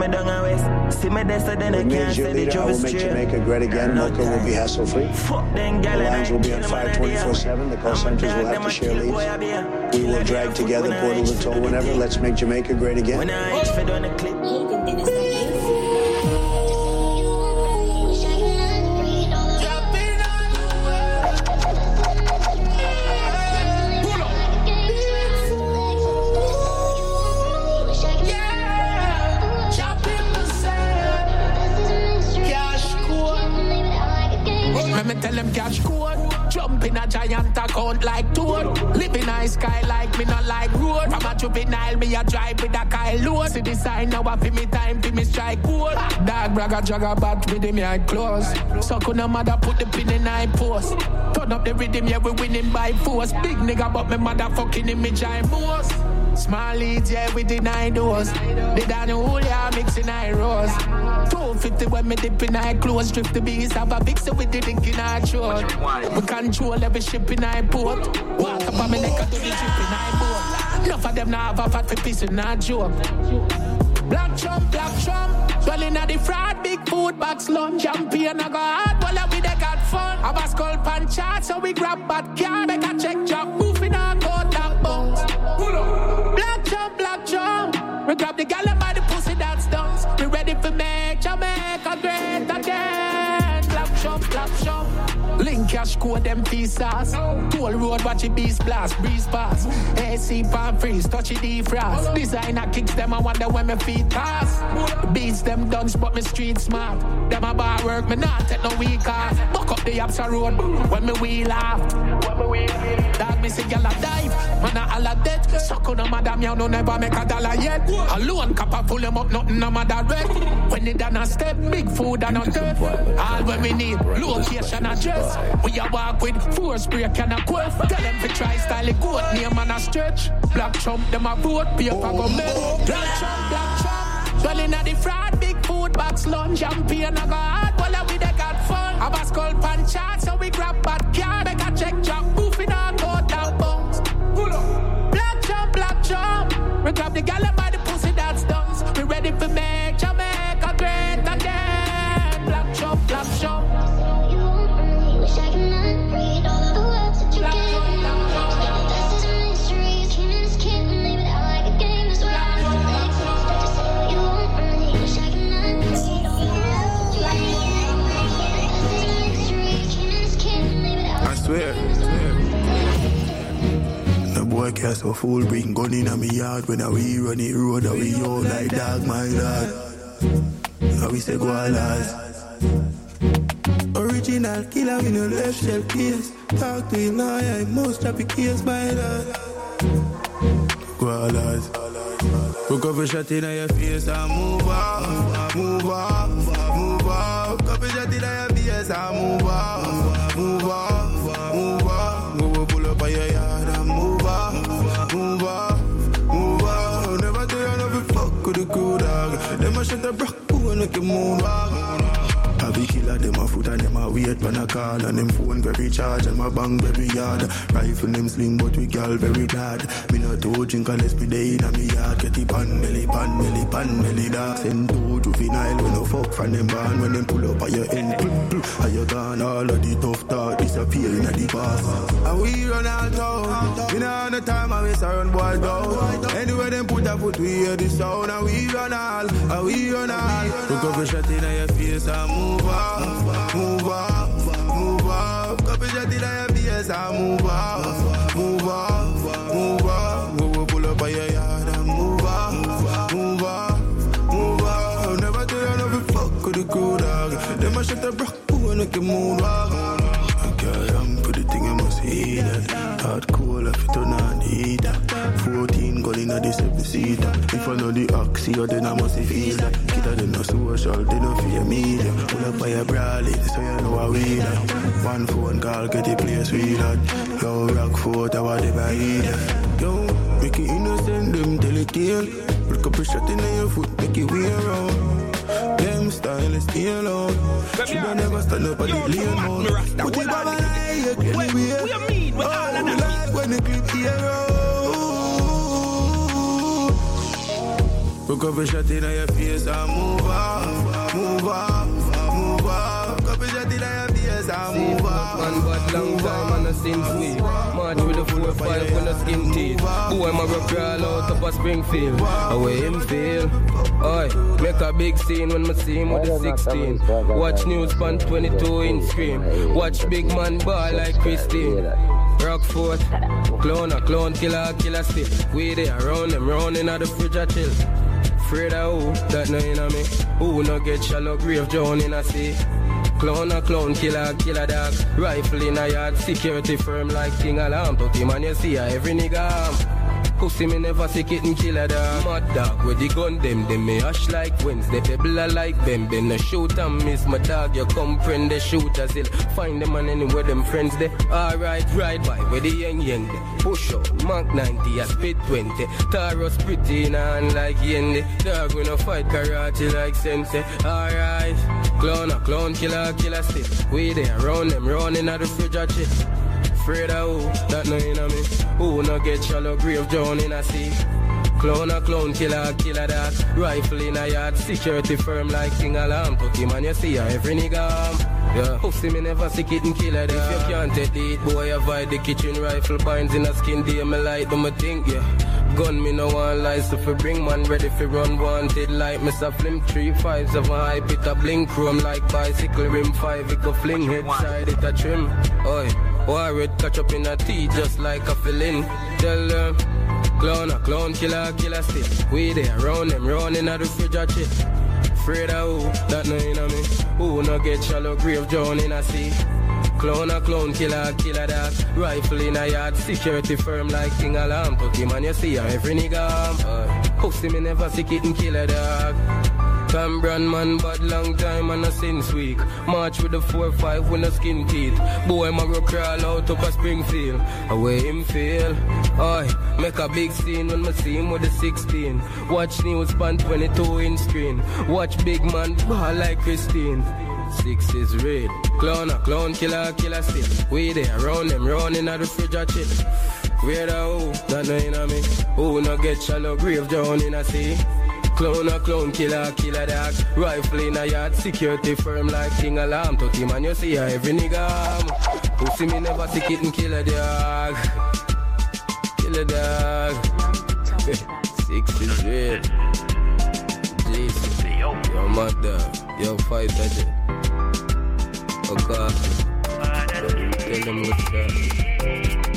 See me there, so then I can't say the job is make Jamaica great again. Mocha will be hassle-free. The lines will be on fire 24/7. The call centers will have to share leads. We will drag together portal to toe whenever. Let's make Jamaica great again. When I reach for doing the clip. Me tell them cash code. Jump in a giant account like toad. Live in a sky like me not like road. From a juvenile me a drive with a Kyle load. See the sign now a fi me time fi me strike gold. Dog bragga jagga bat with him eye close. So kuna mother put the pin in eye post. Turn up the rhythm yeah we winning by force. Big nigga but me motherfucking image I most. Small leads, yeah, we deny those. They down the whole, yeah, mixing high rose. 250 when me dip in high clothes. Drift the beast, have a vixen with the link in our throat. We control every ship in high port. Walk up on me neck and do the trip in high boat. Enough of them now have a fat for piece and not joke. Black Trump. Swelling at the fraud, big food box lunch. Champion, I go hard, while we they got fun. Have a skull pan chart, so we grab bad car. Make a check job, moving our coat, that bones. Black Trump. We grab the gallon by the pussy that's dance. We ready for make Jamaica great again. Black Trump. Link cash code them pieces. Toll road watch it beast blast, breeze pass. AC palm freeze, touch it defrost. Designer kicks them, I wonder when my feet pass. Beats them duns, but me street smart. Them a bar work, me not take no week off. Buck up the Yapsa road when me wheel off. Dog me say gyal a dive, man a all a dead. Suck on a madam, you no never make a dollar yet. Alone copper pull them up, nothing a mother red. When they done a step, big food and a turf. All when we need, location and dress. We a walk with force break and a quaff. Tell them to try style a goat, name and a stretch. Black Trump, them a vote, paper go make. Black Trump. Dwelling at the fraud, big food box lunch. Champion I go hard, while we they got fun. Have a skull pan chart, so we grab bad car. Make a check job, moving on, go down bones. Black Trump. We grab the gallon by the pussy that's dance. We ready for make Jamaica great again. Black Trump. I swear. No boy care so fool bring gun in a me yard. When we run it road, we all like dog, my lord. Now we say go alas. Original killer in your left shell case. Talk to him now, I most happy case, my lord. Go alas. Hook up a shot in your face and move on. Hook up a shot in your face and move on. Go pull up on your yard and move on. Never tell you love you fuck with the cool dog. Them a shut the broke pool and make you move on. Have killer them a foot and them a wait when I call. And them phone very charge and my bang very yard. Rifle them sling but we girl very glad. Me not to drink unless me day in a me yard. Get the pan belly dog. Send to juvenile when no fuck from them band. When them pull up at your end and you gone all of the tough talk disappear in the past. And we run all town. We know all the time I waste around boys down. Anywhere them put a foot we hear the sound. And we run all. Look up a shot in your face and move on. Couple shot in your face and move on. Go pull up on your yard and move on. Never tell you love you fuck with the cool dog. Them a shut the broke pool and make you move on. Okay, I'm for the thing I must hate that. Hard cool if you turn on the heater. 14 gun in a this seater. If I know the oxy, then I must feel that. Kidda them no social, they no fear media. Pull up by your brawly, so you know how we that. One phone call, get the place we that. Yo, rock foot, I want the bite. Yo, make it innocent, them tell it tale. Look up a shot in your foot, make it wear out. Them style is still out. Shoulda never stand up at the lane mode. Put it by my eye, anyway. We are mean with all of that. Like when the clip here out. Couple shot in your face and move off, move off, move off. Couple shot in your face and move off. Man, but long time and a sin sweet. March with a 4-5 when a skin teeth. Boy, my rock crawl out up a Springfield. Away him feel. Oi, make a big scene when I see him with the 16. Watch news pan 22 in screen. Watch big man ball like Christine. Rockford, clone, killer stick. We there around them, rounding at the fridge a chill. Afraid of who, that no in a me. Who no get shallow grave drown in a sea. Clown, killer dog. Rifle in a yard, security firm like King Alarm. Put him and you see every nigga arm. Pussy me never sick it and kill a dog. Mad dog, where the gun them me hush like Wednesday. Pebble a like Bembe, no shoot and miss my dog. You comprehend the shooters, he'll find them and anywhere them friends they. Alright, ride by where the young they. Push up, Mark 90, a spit 20. Taros pretty in hand like Yende. Dog we no fight karate like Sensei. Alright, clown, killer stick. We there round them, running at the fridge a chip. Afraid of who, that no in a me. Who no get shallow grave drown in a sea. Clown, killer dog. Rifle in a yard, security firm like King Alarm. Put him and you see every nigga arm. Yeah, pussy me never sick it and kill a dog. If you can't take the heat, boy, avoid the kitchen rifle. Binds in a skin day, me light, but me think, yeah. Gun me no one lies, so fi bring man ready fi run wanted like me a flim 3-5-7 hype it a blink chrome like bicycle rim 5 it go fling head side it a trim. Oi, warhead catch up in a tea just like a fill-in. Tell them, clown, killer stick. We there round them, running at the fridge a chip. Afraid of who, that no in a me. Who no get shallow grave drown in a sea. Clown, killer dog. Rifle in a yard, security firm like King Alarm. Put him and you see every nigga arm. Pussy me never sick it and kill a dog. Cameron man bad long time and a since week. March with the 4-5 with a skin teeth. Boy my go crawl out up a Springfield. Away him feel. Oi, make a big scene when I see him with the 16. Watch news pan 22 in screen. Watch big man ball like Christine. 6 is red. Clown, killer stick. We there around them, running at the fridge a chip. Weird who, that no in a me. Who no get shallow grave drown in a sea. Clown, killer dog. Rifle in a yard, security firm like King Alarm. Put him and you see every nigga arm. Pussy me never sick it and kill a dog. Kill a dog. 6 is red. Jason, yo mother, yo fight at it. Okay. Tell them what's that.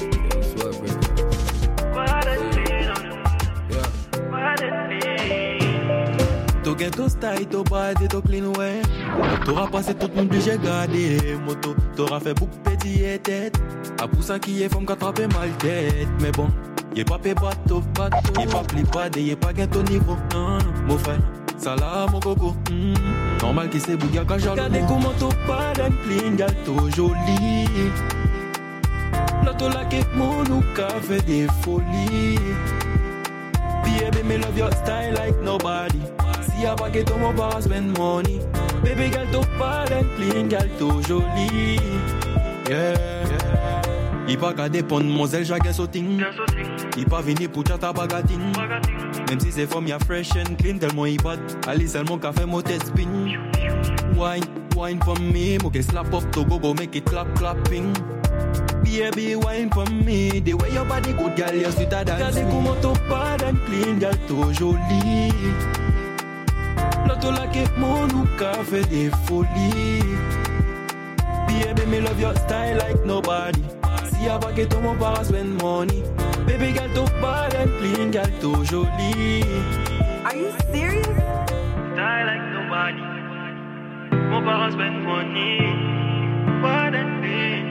To get to style, to body, to clean way. T'auras passé tout mon budget gardé. Moto, t'auras fait beaucoup pétiller tête. A pour ça qui est femme qu'attraper mal tête. Mais bon, y'a pas pé bateau. Y'a pas pli pas de, y'a pas gain ton niveau. Non, mon frère, ça là, mon coco. Normal qu'il s'est bouillé quand j'en ai. Regardez comment t'as pas d'un clean, gal, t'es joli. L'auto là qui mon ou fait des folies. Baby, me love your style like nobody. Si y'a pas que ton mon bar spend money. Baby girl, t'as pas d'un clean, girl, t'es jolie. Yeah. Il pas qu'à dépendre, mon zèle, j'ai sauting. Il pas venu pour tchata bagatine. Même si c'est femme, y'a fresh and clean, tellement il bat. Allez, seulement qu'a fait mon test spin. Wine for me, mo slap up to go make it clapping. Baby, wine for me. The way your body good, girl, you sit a dance. Regardez comment t'as pas d'un clean, girl, t'es jolie. L'auto là qui mon ou fait des folies. Baby, me love your style like nobody. Si y'a pas que ton mon bar spend money. Baby, girl, t'as pas d'un clean, girl, t'es jolie. Are you serious? Style like nobody. Mon bar spend money. Pas d'un clean.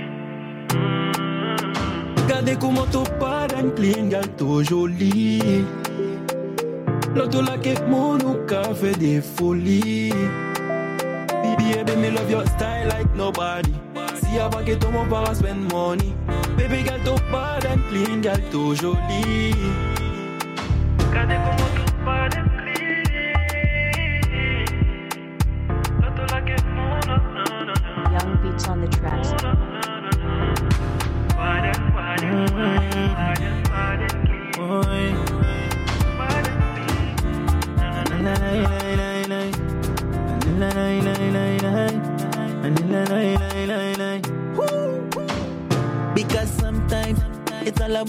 Regardez comment t'as pas d'un clean, girl, t'es jolie. L'auto là qui mon ou fait des folies. Baby, me love your style like nobody. Si y'a pas que ton mon bar spend money. Baby, girl, t'as pas d'un clean, girl, t'es jolie. Regardez comment t'as pas d'un clean. L'auto là qui mon Young Beats on the tracks.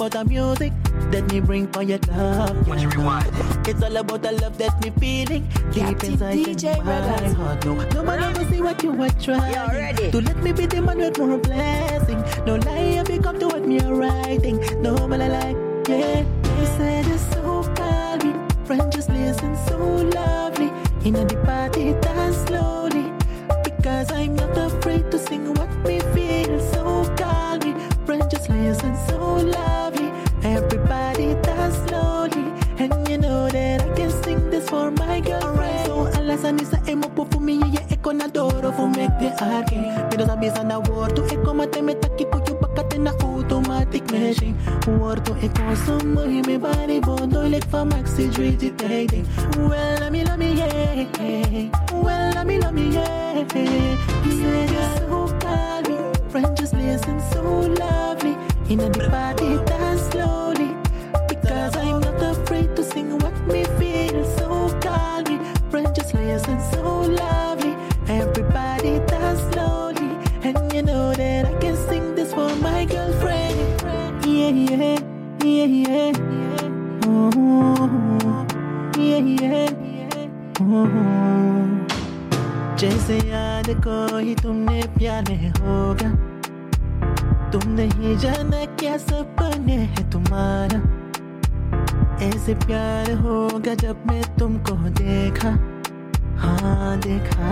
about the music that me bring for your love. Watch you rewind. It's all about the love that me feeling deep inside DJ my heart. No man ever see what you are trying to let me be the man with more blessing. No lie, I become to what me are writing. No man I like, yeah. You said it's so calming. Friend just listen, so lovely. In the party, dance slowly. Because I'm not afraid to sing what me feel. So calming. Friend just listen, so lovely. Everybody dance slowly. And you know that I can sing this for my girlfriend. So alas anisa emo po fumi ye eko na doro fu make the arcing. Pero sabi sa na word to eko mateme taki po yung bakate na automatic machine. Word to eko sumo me body bondo like for maxi agitating. Well love me yeah. Well love me yeah. You said you're so calming. Friend just listen, so lovely. In a party dance slowly. Because I'm not afraid to sing what me feel. So calmly, friend just listen, so lovely. Everybody dance slowly. And you know that I can sing this for my girlfriend. Yeah, yeah, yeah, yeah. Oh, yeah, yeah. Oh. जैसे याद कोई तुमने प्यार में होगा तुम नहीं जाना क्या सपने है तुम्हारा ऐसे प्यार होगा जब मैं तुमको देखा हाँ देखा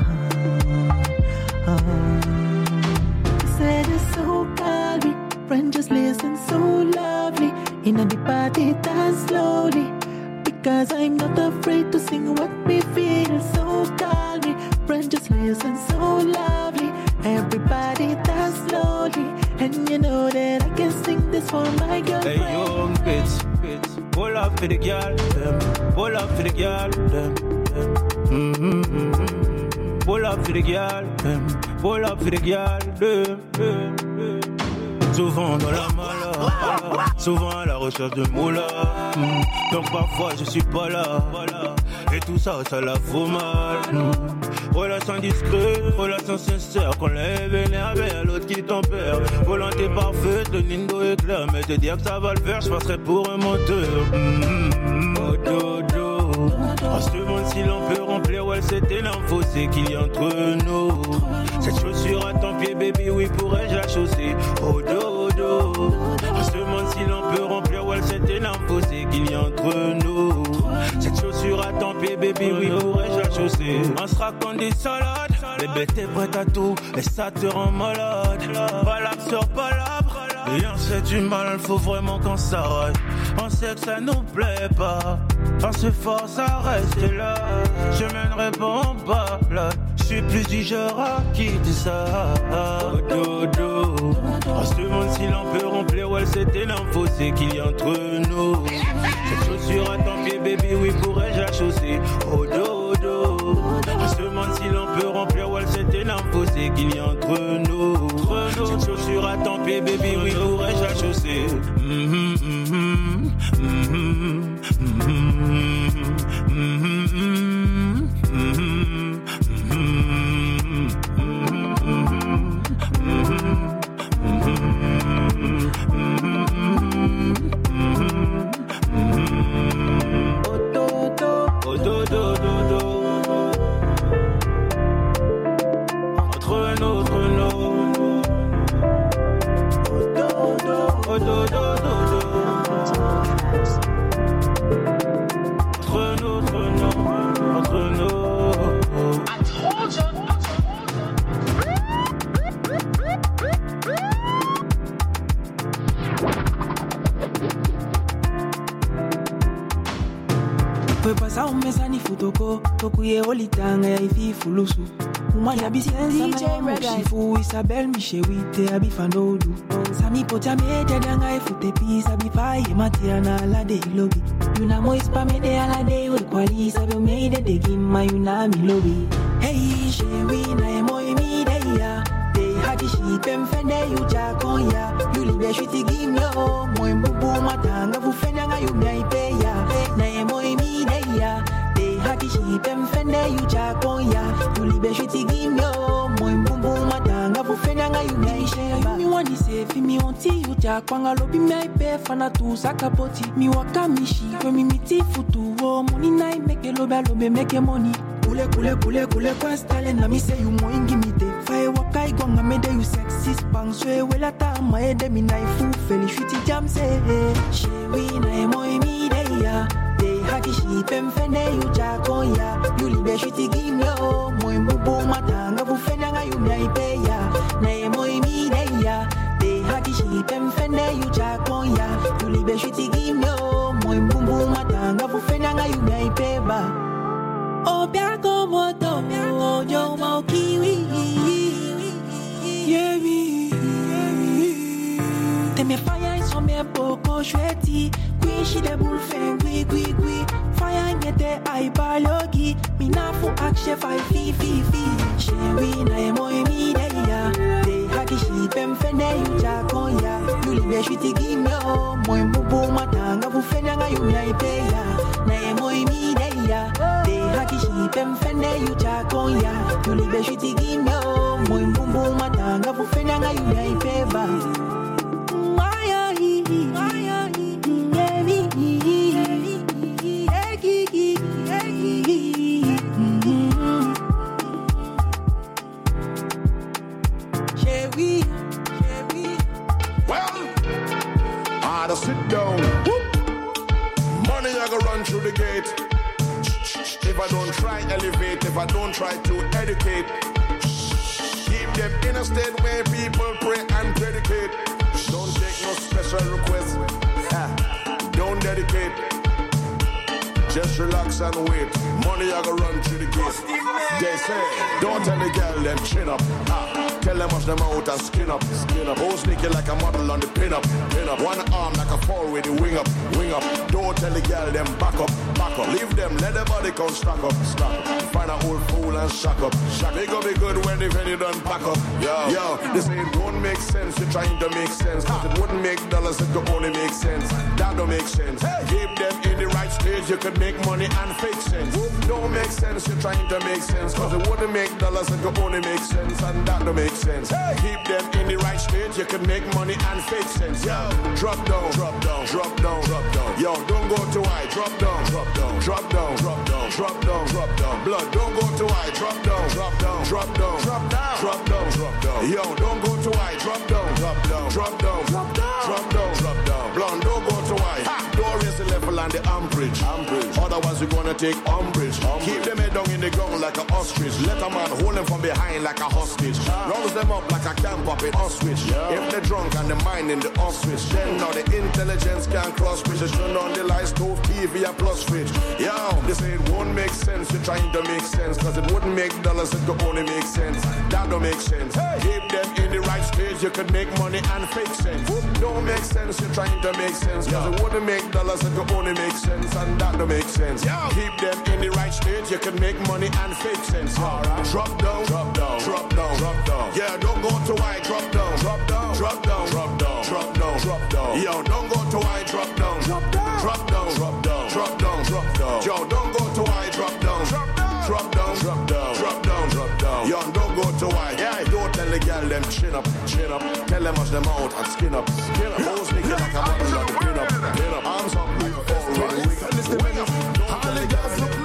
Said it's so calming friend just listen so lovely in a party dance slowly because I'm not afraid to sing what we feel so calming friend just listen so lovely everybody dance slowly and you know that I can sing this for my girlfriend. Hey young bitch, pull up for the girl, pull up for the girl, pull up for the girl, pull up for the girl. Souvent dans la malade, souvent à la recherche de moula. Donc parfois je suis pas là, et tout ça, ça la fout mal. Relation discrète, relation sincère. Qu'on lève énervé à l'autre qui tempère. Volonté parfaite, le lindo est clair. Mais te dire que ça va le faire, je passerai pour un moteur. Oh dodo. En ce monde si l'on peut remplir, ouais cet énorme fossé qu'il y a entre nous. Cette chaussure à ton pied baby, oui pourrais-je la chausser. Oh dodo. En ce monde si l'on peut remplir, ouais cet énorme fossé qu'il y a entre nous. Cette chaussure à ton pied baby, oui pourrais-je la chausser. On se raconte des salades, bébé t'es prête à tout et ça te rend malade. Palabre sur palabre, et on sait du mal, faut vraiment qu'on s'arrête. On sait que ça nous plaît pas, on se force à rester là. Je mènerai pas en balade, je suis plus du genre à quitter ça. Oh dodo, en ce monde si l'on peut remplir, ouais c'est énorme fossé qu'il y a entre nous. Cette chaussure à ton pied baby, oui pourrais-je la chausser. Oh dodo, en ce monde si l'on peut remplir, ouais c'est énorme fossé qu'il y a entre nous. Cette chaussure à ton pied baby, oui pourrais-je la chausser. Tokuye olitanga ya ifi fulusu Umanya bisenza Shifu Isabel Mishewite abifanodu Sami pocha mete danga ifute pisa bifaye matiana alade ilobi Yuna moispa mede alade wekwali sabi umeide degima yuna milobi Hey shewi na emoi mideya Dey hadi shipem fende yuja konya Yuli beshwiti gimyo Moi mbubu matanga fufenda nga yumya ipeya Na emoi mideya Haki shipem fende yu chakonya Yulibe shwiti gimyo Moi mbumbu matanga fufenda nga yu naisheba money save me until you jack Wanga lobi me I pay fana tu sakapoti Mi waka mishi when me miti futu Oh money night make a lobe make a money Kule kwa style na mi say you mo ingi me te Fire waka igonga me de you sexy spang So wela ta ma e de mi na ifu feli Shwiti jam say She we na e mo e mi de ya De haki shi pemfene you jako ya You libe shwiti gimyo Mo e mbubu matanga bufene nga you na ipe ya Na e mo e mi de ya De haki shi pemfene you jako ya You libe shwiti gimyo Mo e mbubu matanga bufene nga you na ipe ba Obia como tomo, yo mau kiwi. Yeah, te me fire so me poco shweti. Queen she de bull feng, gui. Fire ngete ai balogi. Mina fu akshe fai fi. Shewi na emo emi de ya. De haki shi pem fene yu jakoya. You libe shwiti gimyo. Moi mbubu matanga fu fene nga yu ya ipe ya. Na emo emi de ya. Haki shi pem fene yu chakonya You libe shwiti gimyo Moi mbumbu matanga Fufenya nga yu ya ipeba Maya hihi Nyevi Shewi Well I had to sit down Money I go run through the gate If I don't try elevate, if I don't try to educate, keep them in a state where people pray and predicate. Don't take no special request, don't dedicate. Just relax and wait. Money I go run through the gate. They say, don't tell the girl them chin up. Tell them wash them out and skin up. Oh, sneaky like a model on the pin up. One arm like a four with the wing up. Don't tell the girl them back up. Leave them, let the body come stack up. Find a old fool and shack up. They gonna be good when they venue done pack up. Yo, this ain't won't make sense. You're trying to make sense. Cause it wouldn't make dollars, it could only make sense. That don't make sense. Keep them in the right stage, you could make money and fake sense. Don't make sense, you're trying to make sense. Cause it wouldn't make dollars, it could only make sense. And that don't make sense. Keep them in the right stage, you can make money and fake sense. Yo, drop down. Yo, don't go too high, drop down. Blood, don't go too high, drop down. Yo, don't go too high, drop down. Blonde, don't go too high. Don't raise the level and the amperage. Otherwise we're gonna take umbrage. Keep them head down in the ground like an ostrich. Let a man hold them from behind like a hostage. Rouse them up like a camp up in Auschwitz. If they're drunk and the mind in the Auschwitz, then now the intelligence can't cross bridge. Turn on the lights, stove, TV, and plus fridge. Yo, this ain't won't make sense. You're trying to make sense. Cause it wouldn't make dollars, it could only make sense. That don't make sense. Keep them in the right stage, you could make money and fake sense. Don't make sense, you're trying to make sense. Cause it wouldn't make dollars, it could only make sense. And that don't make sense. Keep them in the right stage, you can make money and fake sense. Drop down. Yeah, don't go too high, drop down. Yo, don't go too high, drop down. Yo, don't go too high, drop down. Yo, don't go too high. Yeah, don't tell the girl them chin up. Tell them wash them out and skin up. Hoes sneaky like a model on the pin up. Arms up like a four. Wing up. All the girls look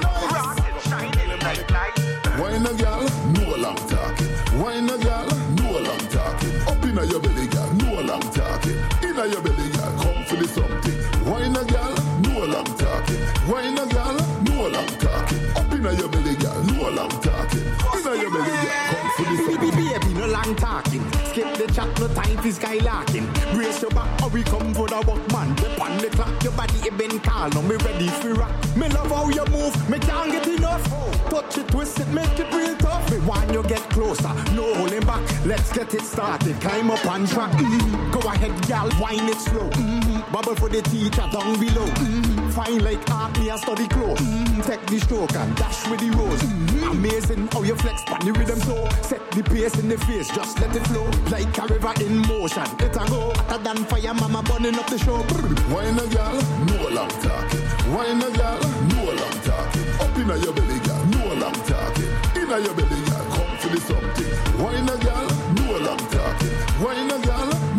nice. Wine a girl, no long talking. Wine a girl, no long talking. Up inna your belly, girl, no long talking. Inna your belly, girl, come for the something. Wine a girl, no long talking. Wine a girl, no long talking. Up inna your belly, girl, no long talking. Inna your belly, girl, come for the something. Baby, no long talking. Skip the chat, no time for skylarking. Brace your back, or we come for the work, man. Dip on the clock, your body it been call. Now me ready for rock. Me love how you move, me can't get enough. Touch it, twist it, make it real tough. Me want you get closer, no holding back. Let's get it started, climb up on track. Go ahead, gal, wine it slow. Bubble for the teacher down below. Fine like art, me a study close. Take the stroke and dash with the rose. Amazing how you flex on the rhythm so. Set the pace in the face, just let it flow. Like a river in motion, it a go. Hotter than fire, mama burning up the show. Wine a girl, no long talking. Wine a girl, no long talking. Up inna your belly, girl, no long talking. Inna your belly, girl, come for the something. Wine a girl, no long talking. Wine a girl,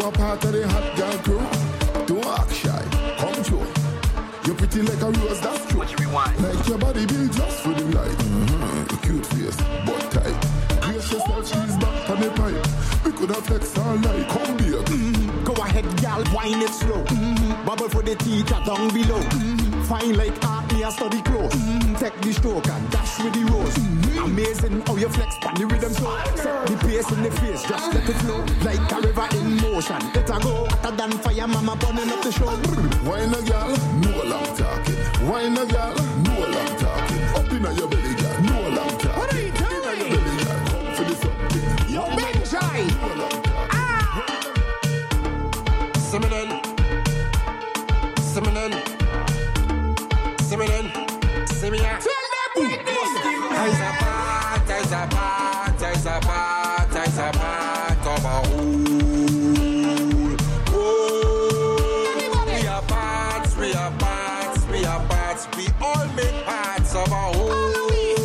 are part of the hot girl crew. Don't act shy, come true. You're pretty like a rose, that's true. What you rewind? Like your body built just for the light. Mm-hmm. Cute face, but tight. Brace yourself, she's back on the pipe. We could have flex all night, come here. Mm-hmm. Go ahead, girl, wine it slow. Mm-hmm. Bubble for the teacher down below. Mm-hmm. Fine like art, me a study close. Mm-hmm. Take the stroke and dash with the rose. Mm-hmm. Amazing how you flex on the rhythm so. Set the pace in the face, just let it flow. Like a river in motion. Let her go hotter than fire, mama burning up the show. Wine a girl, no long talking. Wine a girl, no long talking. Up in your belly, girl, no long talking. What are you doing? In your belly, girl, come for the something. Yo, big shy. Siminen. Siminen. Tell them with this. Eyes apart of a whole. We are parts. We all make parts of a whole.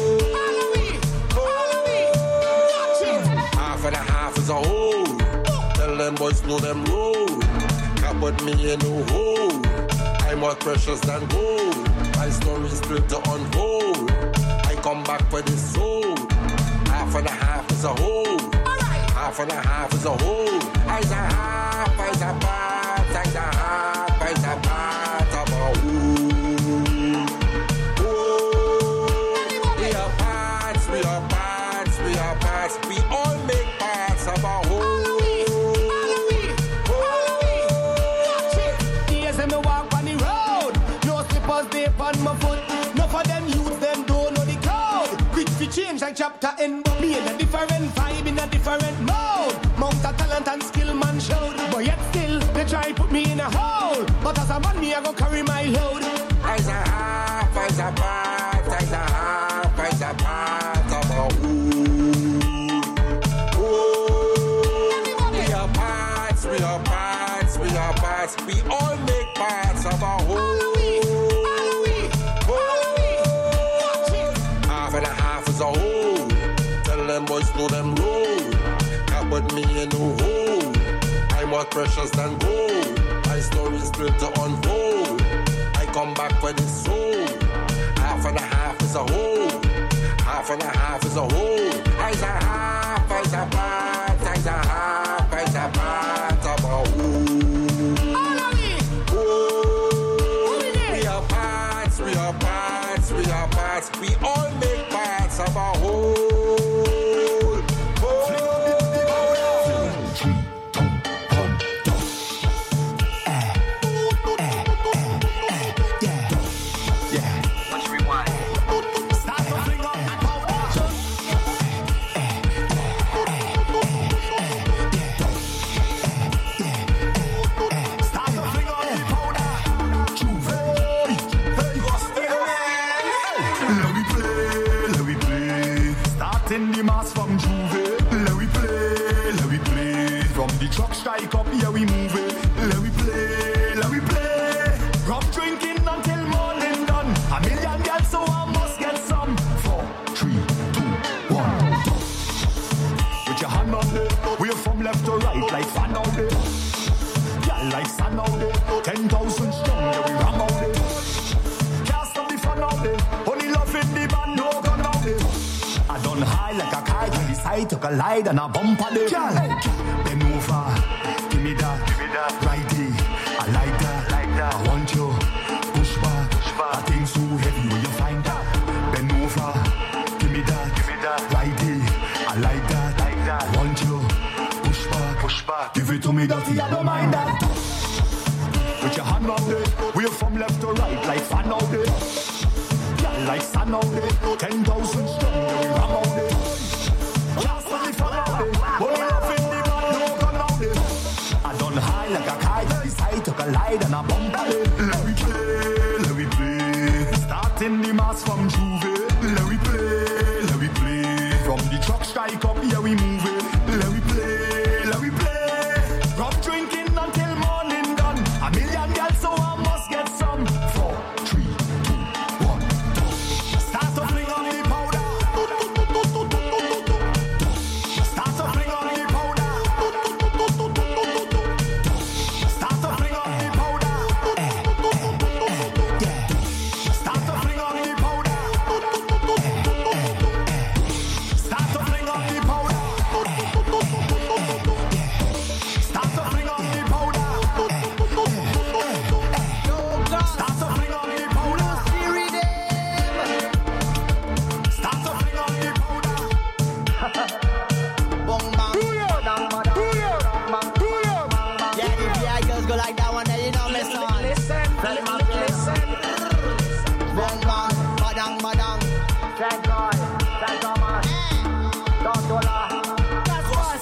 Half and a half is a whole. Tell them boys know them roll. Can't put me in no hole. I'm more precious than gold. My story's still to unfold. I come back for this soul. Half and a half is a whole. Half and a half is a whole. I's a half, I's a part, I's a half, I's a part of a whole. We are parts. We all make parts of a whole. On my foot, enough of them youths, them don't know the code. Quick fi change like chapter end, but me in a different vibe, in a different mode. Mount of talent and skill man showed, but yet still they try put me in a hole. But as a man, me I go carry my load. I's a half, I's a part, I's a half, I's a part of a whole. We are parts. We all make parts of a whole. A hole. Tell them boys know them roll. Can't put me in no hole. I'm more precious than gold. My story's built to unfold. I come back for this soul. Half and a half is a whole. Half and a half is a whole. I's a half, I's a part, I's a half, I's a part of a whole. All of it. We are parts. We all make parts of a whole. Let's rewind. Start to bring up the powder. Start to bring up the powder. In the mass from Juve, let we play. From the truck strike up, here we move it. Let we play. Rum drinking until morning done. A million girls, so I must get some. 4, 3, 2, 1, go. With your hand on it, we're from left to right, like fan out it. Yeah, like sun out it. 10,000 strong, yeah, we ram out it. Can't stop the fun out it. Only love in the band, no gun out it. I done high like a kite on the side, took a light and a bump on it. Bend over, give me that, right there. I like that, I want you, push back. I think so heavy when you find that. Bend over, give me that, right there. I like that, I want you, push back. Give it to me dirty, I don't mind that. With your hand on it, we're from left to right, like fan out it. Like sun out there, 10,000 strong, yeah, we ram out there. Just for the fun out there, only love in the man, no gun out there. I done high like a kite, the side took a light and a bump on it. Let we play. Starting the mass from Juve, let we play. From the truck strike up, yeah, we move it. Let we play. Rum drinking until morning done. A million girls, so I must get some. 4, 3, 2, 1. Start to fling on the powder. Start to fling on the powder. like that one there, you know me son. Listen. Bang bang, badang badang. Thank God, man. Don't do that. That's what.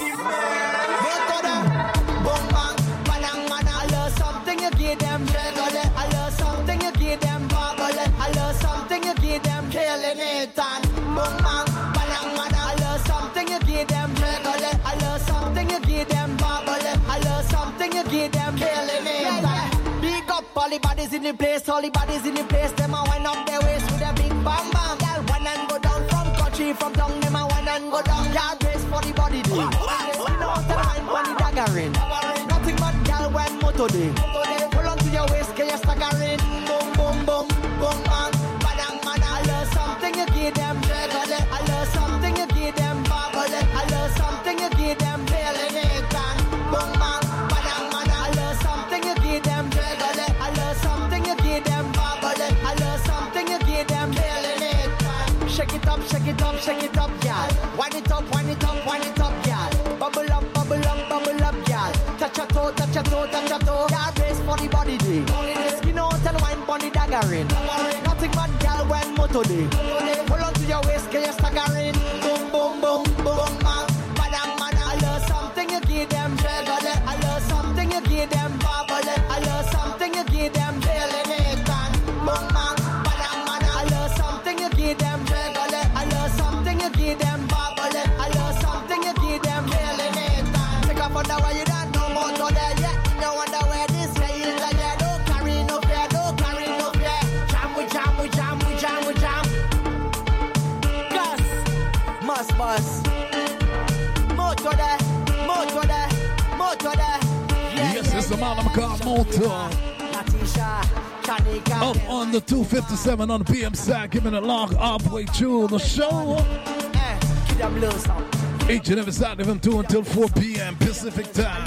Boom bang, badang badang. I love something you give them, juggle it. I love something you give them, bubble it. I love something you give them, killing it and boom bang, badang badang. I love something you give them, juggle it. I love something you give them, bubble it. I love something you give them, killing it and big up all the bodies in the place, all the bodies in the place. Them a wind up their waist with a big bam bam. Girl, one and go down from country, from down them a one and go down. Girl, brace for the body day. You know what the line when the daggering. Nothing but girl when motor day. Hold on to your waist, get your staggering. Boom boom boom boom bang, badang badang. I love something you give them, juggle it. I love something you give them, bubble it. I love something you give them, feeling it and boom bang, badang badang. I love something you give them, juggle it. I love something you give them, bubble it. I love something you give them, feeling it and shake it up, shake it up, shake it up, girl. Wind it up, wind it up, wind it up, girl. Bubble up, bubble up, bubble up, girl. Touch your toe, touch your toe, touch your toe. Girl, brace for the body day. Skin out and wine for the daggering. Nothing but girl when motor day. Hold on to your waist, get your staggering. Boom, boom, boom, boom, bang, badang, badang. I love something you give them, juggle it. I love something you give them, bubble it. I love something you give them, feeling it and boom, bang, badang, badang. I love something you give them, juggle it. I love something you give them, bubble it. I love something you give them, feeling it and take up on the way you don't know more to there yet. You know wonder where this way is like that. Don't carry no fear, don't carry no fear. Jam we jam, we jam, we jam, we jam. Gus, must bus. Motor there, motor there, motor there. Yes, it's the man I'm called Motor. Up on the 257 on the PM side, giving a long halfway through the show. Each and every Saturday from 2 until 4 p.m. Pacific time.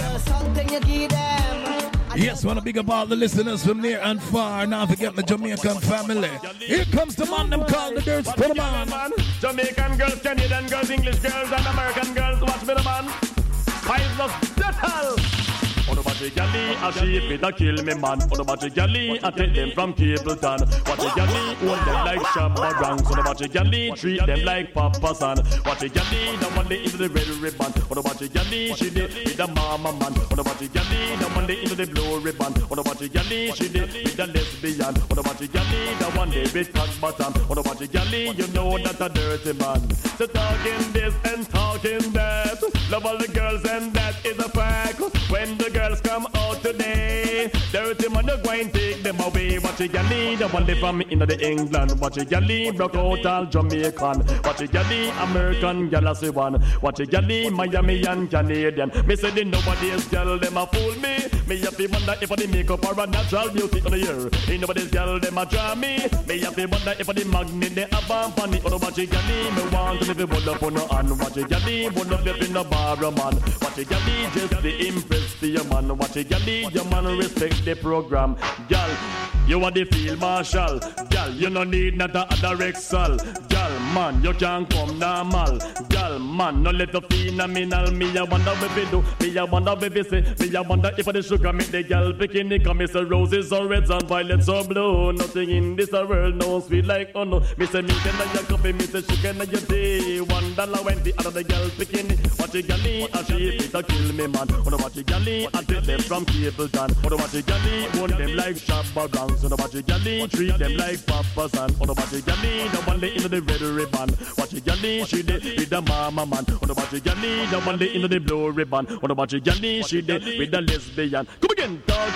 Yes, want to big up all the listeners from near and far. Now forget my Jamaican family. Here comes the man them called the Dirts. Put them on. Jamaican girls, Canadian girls, English girls, and American girls. Watch me the man. Five of that hell. On the battery galley, a sheep it a kill me man. On the battery galley, I take them from Capleton. Watch the galley, hold them like Shabba Ranks. On the battery galley, treat them like Papa San. Watch the galley, the one day into the red ribbon. On the battery galley, she did with the mama man. On the battery galley, the one day into the blue ribbon. On the battery galley, she did with the lesbian. On the battery galley, the one day with cock bottom. On the battery galley, you know that's a dirty man. So talking this and talking that, love all the girls and that is a fact. When the girls come out today, dirty man, you're going to take them away. Watch a galley, the one they from in the England. Watch a galley, broke out all Jamaican. Watch a galley, American gal as one. Watch a galley, Miami and Canadian. Me say the nobody's gal, them a fool me. Me have to wonder if the makeup or a natural beauty on the year. Ain't nobody's gal, them a draw me. Me have to wonder if the magnet they have on funny. Oh, watch a galley, me want to live it up on no hand. Watch a galley, one of them in the bar, man. Watch a galley, just to impress the man. Watch a galley, your man respect the program. Gal, you are the field marshal. Gal, you no need not a other Excel. Gal, man, you can't come normal. Gal, man, no let the phenomenal. Me I wonder if we do. Me I wonder if we say. Me I wonder if the sugar make the gal bikini come. Me say roses or reds and violets or blue. Nothing in this world knows sweet like oh no. Me say milk and your coffee. Me say sugar and your tea. $1 when the other gal bikini. Watch a galley, a sheep it a kill me man. Watch a galley, I take them from Capleton. Watch a galley, own them like Shabba Ranks. Watch a galley, treat them like Papa San. Watch a galley, the one day into the red ribbon. Watch a galley, she did with the mama man. Watch a galley, the one day into the blue ribbon. Watch a galley, she did with the lesbian. Come again, talk